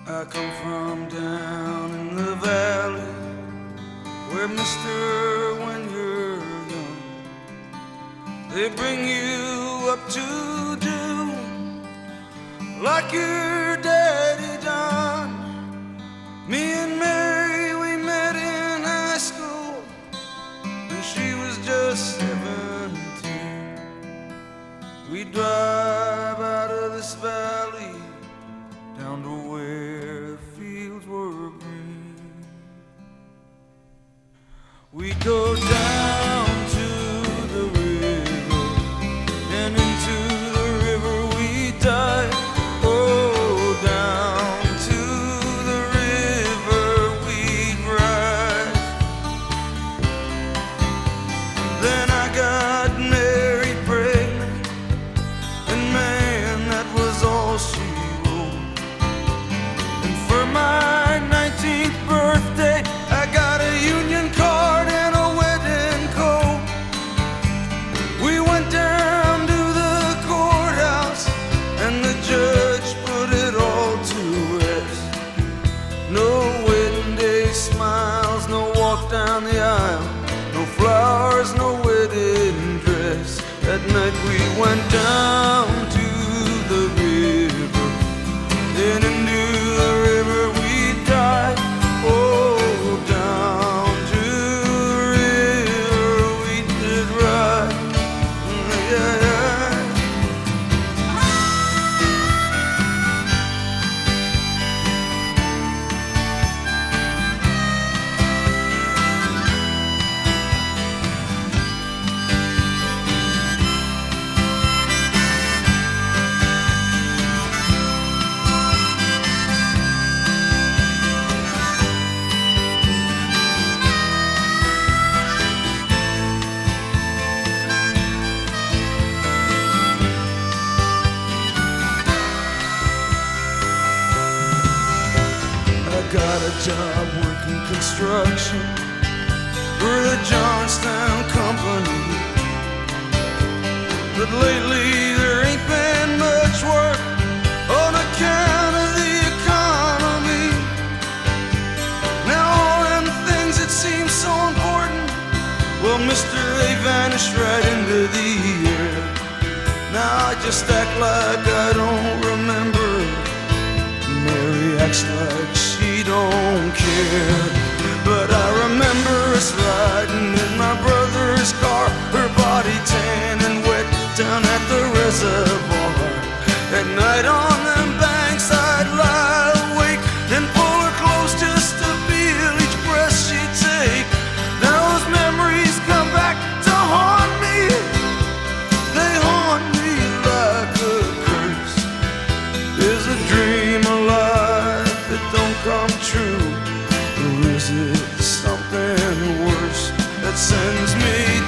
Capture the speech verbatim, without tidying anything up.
I come from down in the valley, where, mister, when you're young, they bring you up to do like your daddy done. Me and Mary, we met in high school, and she was just seventeen. We drive out of this valley down to where the fields were green. We go down to the river, and into the river we dive. Oh, down to the river we ride. Then I got married pregnant, and man, that was all she wrote. And for my nineteenth birthday, I got a union card and a wedding coat. We went down to the courthouse, and the judge put it all to rest. No wedding day smiles, no walk down the aisle, no flowers, no wedding dress. That night we went down to the river, then into the river we dive. Oh, down to the river we did ride. Yeah, yeah. I got a job working construction for the Johnstown Company, but lately there ain't been much work on account of the economy. Now all them things that seem so important, well, mister, they vanished right into the air. Now I just act like I don't remember. Mary acts like she don't care, but I remember us riding in my brother's car, her body tan and wet down at the reservoir. At night on them banks I'd lie awake and pull her close just to feel each breath she'd take. Now those memories come back to haunt me. They haunt me like a curse. Is a dream alive that don't come true, or is it something worse that sends me